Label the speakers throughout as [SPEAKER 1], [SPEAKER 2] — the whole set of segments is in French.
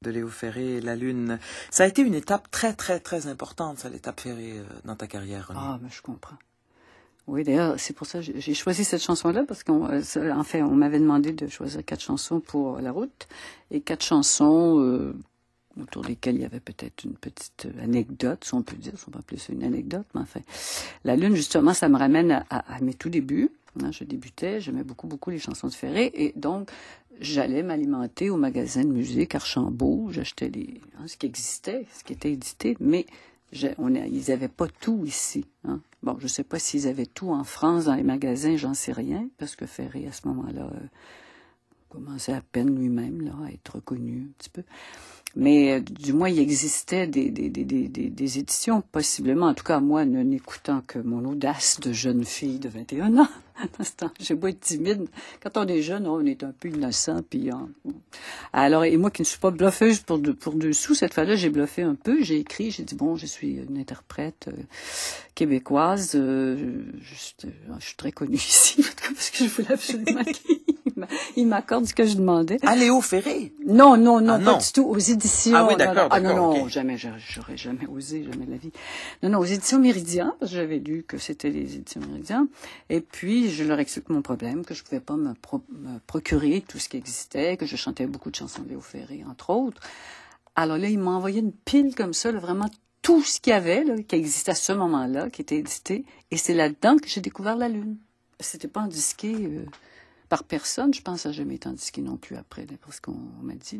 [SPEAKER 1] de Léo Ferré, La Lune. Ça a été une étape très, très, très importante, ça, l'étape Ferré, dans ta carrière, Renée.
[SPEAKER 2] Ah, mais je comprends. Oui, d'ailleurs, c'est pour ça que j'ai choisi cette chanson-là, parce qu'en fait, on m'avait demandé de choisir 4 chansons pour la route, et 4 chansons autour desquelles il y avait peut-être une petite anecdote, si on peut dire, si on peut appeler ça une anecdote, mais enfin. La Lune, justement, ça me ramène à mes tout débuts. Hein, je débutais, j'aimais beaucoup, beaucoup les chansons de Ferré, et donc, j'allais m'alimenter au magasin de musique Archambault, j'achetais ce qui existait, ce qui était édité, mais ils n'avaient pas tout ici. Hein. Bon, je ne sais pas s'ils avaient tout en France, dans les magasins, j'en sais rien, parce que Ferré, à ce moment-là, commençait à peine lui-même là, à être reconnu un petit peu. Mais du moins, il existait des éditions, possiblement, en tout cas, moi, n'écoutant que mon audace de jeune fille de 21 ans. Dans ce temps, j'ai beau être timide. Quand on est jeune, on est un peu innocent. Puis, alors, et moi qui ne suis pas bluffeuse pour deux sous, cette fois-là, j'ai bluffé un peu. J'ai écrit, j'ai dit, bon, je suis une interprète québécoise. Je suis très connue ici, parce que je voulais absolument il m'accorde ce que je demandais.
[SPEAKER 1] Ah, Léo Ferré?
[SPEAKER 2] Non, pas du tout. Aux éditions.
[SPEAKER 1] Ah oui, d'accord.
[SPEAKER 2] Non,
[SPEAKER 1] okay.
[SPEAKER 2] Jamais, j'aurais jamais osé, jamais de la vie. Non, aux éditions Méridien, parce que j'avais lu que c'était les éditions Méridien. Et puis, je leur explique mon problème, que je pouvais pas me procurer tout ce qui existait, que je chantais beaucoup de chansons de Léo Ferré, entre autres. Alors là, ils m'ont envoyé une pile comme ça, là, vraiment tout ce qu'il y avait, là, qui existait à ce moment-là, qui était édité. Et c'est là-dedans que j'ai découvert La Lune. C'était pas indiqué par personne. Je pense que ça n'a jamais été indiqué non plus après, d'après ce qu'on m'a dit,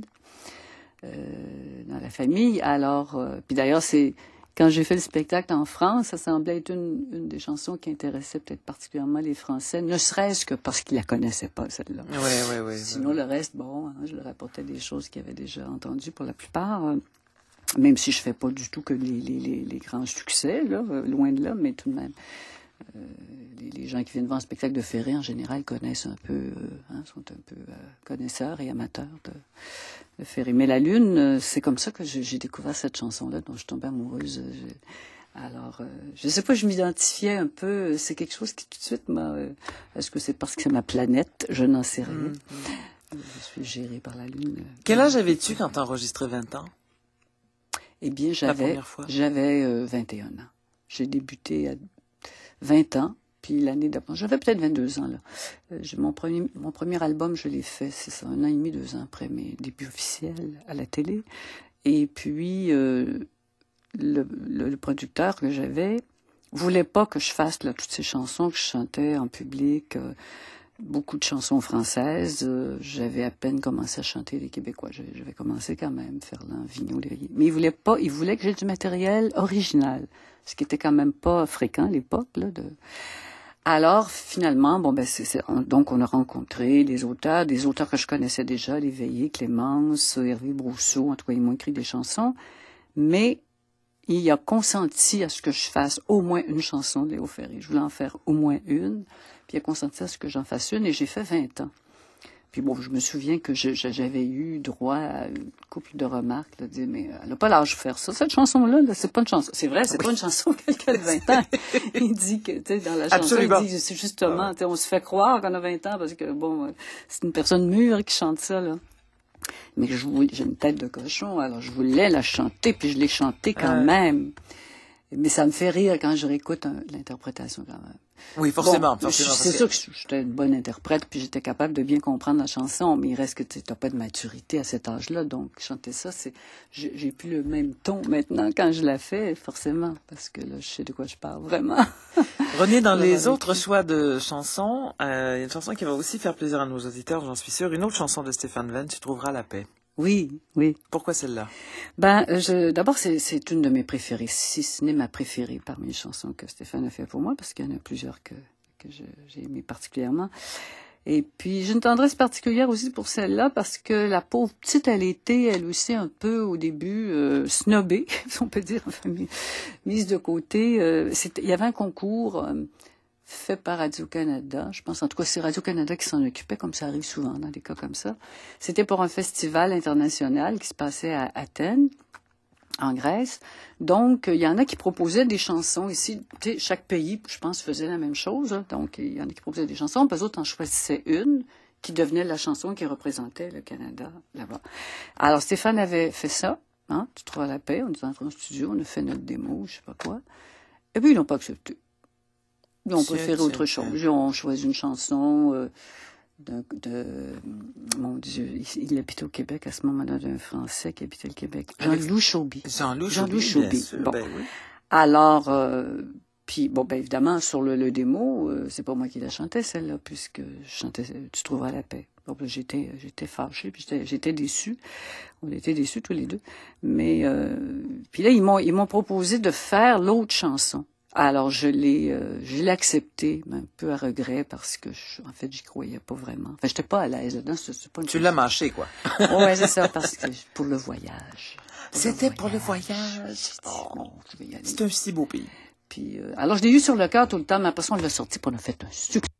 [SPEAKER 2] dans la famille. Alors, puis d'ailleurs, quand j'ai fait le spectacle en France, ça semblait être une des chansons qui intéressait peut-être particulièrement les Français, ne serait-ce que parce qu'ils la connaissaient pas, celle-là.
[SPEAKER 1] Ouais.
[SPEAKER 2] Sinon, le reste, bon, hein, je leur apportais des choses qu'ils avaient déjà entendues pour la plupart, même si je fais pas du tout que les grands succès, là, loin de là, mais tout de même. Les gens qui viennent voir un spectacle de Ferré, en général, connaissent un peu, sont un peu connaisseurs et amateurs de Ferré. Mais La Lune, c'est comme ça que j'ai découvert cette chanson-là, dont je suis tombée amoureuse. Alors, je sais pas, je m'identifiais un peu. C'est quelque chose qui tout de suite m'a... est-ce que c'est parce que c'est ma planète? Je n'en sais rien. Je suis gérée par la Lune.
[SPEAKER 1] Quel âge avais-tu quand tu as enregistré 20 ans?
[SPEAKER 2] Eh bien, j'avais 21 ans. J'ai débuté à 20 ans, puis l'année d'après, j'avais peut-être 22 ans, là. Mon premier album, je l'ai fait, c'est ça, 1 an et demi, 2 ans après mes débuts officiels à la télé. Et puis, le producteur que j'avais voulait pas que je fasse là, toutes ces chansons que je chantais en public, beaucoup de chansons françaises. J'avais à peine commencé à chanter les Québécois. J'avais commencé quand même, Ferland, Vigneault, Lévy. Mais il voulait que j'ai du matériel original, ce qui était quand même pas fréquent à l'époque, là, Alors, finalement, donc on a rencontré des auteurs que je connaissais déjà, Léveillé, Clémence, Hervé Brousseau, en tout cas, ils m'ont écrit des chansons, mais il a consenti à ce que je fasse au moins une chanson de Léo Ferré. Je voulais en faire au moins une, puis il a consenti à ce que j'en fasse une, et j'ai fait 20 ans. Puis bon, je me souviens que j'avais eu droit à une couple de remarques, là, de dire, mais elle n'a pas l'âge de faire ça. Cette chanson-là, c'est pas une chanson. C'est vrai, c'est pas une chanson quelqu'un de 20 ans. Il dit que, tu sais, dans la chanson,
[SPEAKER 1] Absolument.
[SPEAKER 2] il dit, c'est justement, tu sais, on se fait croire qu'on a 20 ans parce que, bon, c'est une personne mûre qui chante ça, là. Mais j'ai une tête de cochon, alors je voulais la chanter, puis je l'ai chantée quand même. Mais ça me fait rire quand je réécoute l'interprétation quand même.
[SPEAKER 1] Oui, forcément.
[SPEAKER 2] Bon, c'est sûr que j'étais une bonne interprète, puis j'étais capable de bien comprendre la chanson, mais il reste que tu n'as pas de maturité à cet âge-là, donc chanter ça, j'ai plus le même ton maintenant quand je la fais, forcément, parce que là, je sais de quoi je parle, vraiment.
[SPEAKER 1] Renée, dans les autres choix de chansons, il y a une chanson qui va aussi faire plaisir à nos auditeurs, j'en suis sûre, une autre chanson de Stéphane Venn, Tu trouveras la paix.
[SPEAKER 2] Oui.
[SPEAKER 1] Pourquoi celle-là?
[SPEAKER 2] D'abord, c'est une de mes préférées, si ce n'est ma préférée parmi les chansons que Stéphane a fait pour moi, parce qu'il y en a plusieurs que j'ai aimées particulièrement. Et puis, j'ai une tendresse particulière aussi pour celle-là, parce que la pauvre petite, elle était, elle aussi, un peu, au début, snobée, si on peut dire, enfin, mise de côté. Il y avait un concours fait par Radio-Canada. Je pense, en tout cas, c'est Radio-Canada qui s'en occupait, comme ça arrive souvent dans des cas comme ça. C'était pour un festival international qui se passait à Athènes, en Grèce. Donc, il y en a qui proposaient des chansons ici. Tu sais, chaque pays, je pense, faisait la même chose. Hein. Donc, il y en a qui proposaient des chansons, puis eux autres en choisissaient une qui devenait la chanson qui représentait le Canada là-bas. Alors, Stéphane avait fait ça, hein, Tu trouves la paix, on est entré en studio, on a fait notre démo, je sais pas quoi. Et puis, ils n'ont pas accepté. Ils ont préféré autre chose. Ils ont choisi une chanson mon Dieu, il habitait au Québec à ce moment-là, d'un Français qui habitait le Québec. Jean-Loup Chauby.
[SPEAKER 1] Jean-Loup Chauby.
[SPEAKER 2] Bon.
[SPEAKER 1] Ben oui.
[SPEAKER 2] Alors, puis, bon, ben évidemment, sur le démo, c'est pas moi qui la chantais, celle-là, puisque je chantais Tu trouveras la paix. Donc, j'étais fâchée, puis j'étais déçue. On était déçus tous les deux. Mais, puis là, ils m'ont proposé de faire l'autre chanson. Alors, je l'ai accepté, mais un peu à regret, parce que, en fait, j'y croyais pas vraiment. Enfin, j'étais pas à l'aise là-dedans. C'est pas
[SPEAKER 1] Tu l'as mâché, quoi.
[SPEAKER 2] Ouais, c'est ça, parce que, pour le voyage.
[SPEAKER 1] C'était pour le voyage.
[SPEAKER 2] Bon, je vais y aller.
[SPEAKER 1] C'est un si beau pays.
[SPEAKER 2] Puis, alors, je l'ai eu sur le cœur tout le temps, mais après ça, on l'a sorti, puis on a fait un succès.